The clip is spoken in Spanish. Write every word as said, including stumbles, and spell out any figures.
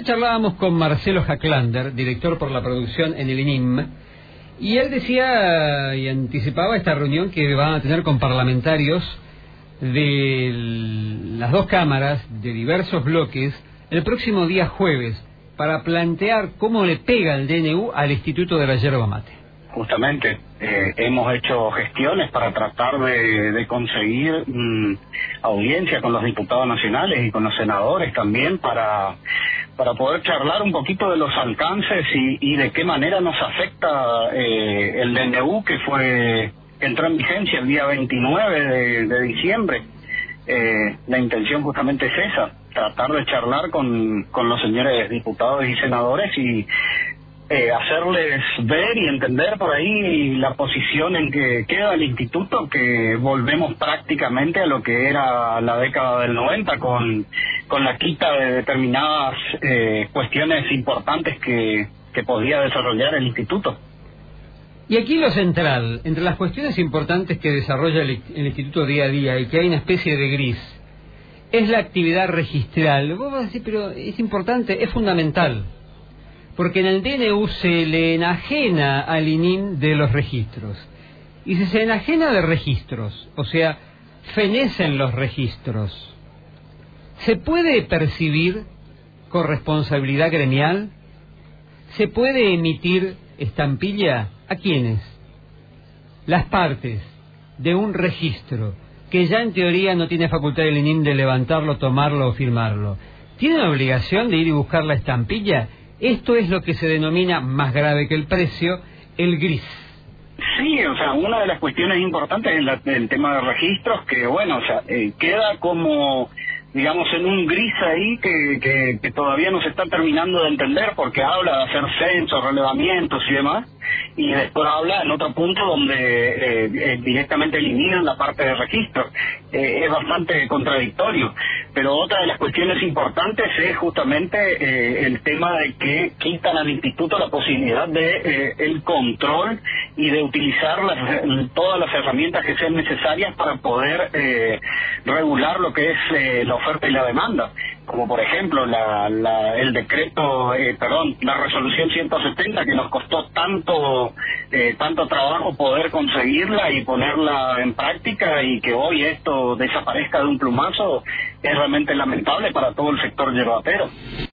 Ayer charlábamos con Marcelo Hacklander, director por la producción en el I N I M, y él decía y anticipaba esta reunión que van a tener con parlamentarios de las dos cámaras, de diversos bloques, el próximo día jueves, para plantear cómo le pega el D N U al Instituto de la Yerba Mate. Justamente, eh, hemos hecho gestiones para tratar de, de conseguir mmm, audiencia con los diputados nacionales y con los senadores también para, para poder charlar un poquito de los alcances y, y de qué manera nos afecta eh, el D N U que fue que entró en vigencia el día veintinueve de, de diciembre. Eh, la intención justamente es esa, tratar de charlar con, con los señores diputados y senadores y Eh, hacerles ver y entender por ahí la posición en que queda el instituto, que volvemos prácticamente a lo que era la década del noventa con, con la quita de determinadas eh, cuestiones importantes que, que podía desarrollar el instituto. Y aquí lo central, entre las cuestiones importantes que desarrolla el, el instituto día a día y que hay una especie de gris, es la actividad registral. Vos vas a decir, pero es importante, es fundamental. Porque en el D N U se le enajena al I N I M de los registros. Y si se enajena de registros, o sea, fenecen los registros, ¿se puede percibir corresponsabilidad gremial? ¿Se puede emitir estampilla? ¿A quiénes? Las partes de un registro, que ya en teoría no tiene facultad el I N I M de levantarlo, tomarlo o firmarlo. ¿Tienen la obligación de ir y buscar la estampilla? Esto es lo que se denomina, más grave que el precio, el gris. Sí, o sea, una de las cuestiones importantes es la, el tema de registros, que bueno, o sea, eh, queda como, digamos, en un gris ahí que, que, que todavía no se está terminando de entender, porque habla de hacer censos, relevamientos y demás, y después habla en otro punto donde eh, eh, directamente eliminan la parte de registro. Eh, es bastante contradictorio, pero otra de las cuestiones importantes es justamente eh, el tema de que quitan al instituto la posibilidad de eh, el control y de utilizar las, todas las herramientas que sean necesarias para poder eh, regular lo que es eh, la oferta y la demanda, como por ejemplo la, la, el decreto, eh, perdón, la resolución ciento setenta, que nos costó tanto eh, tanto trabajo poder conseguirla y ponerla en práctica, y que hoy esto desaparezca de un plumazo es realmente lamentable para todo el sector yerbatero.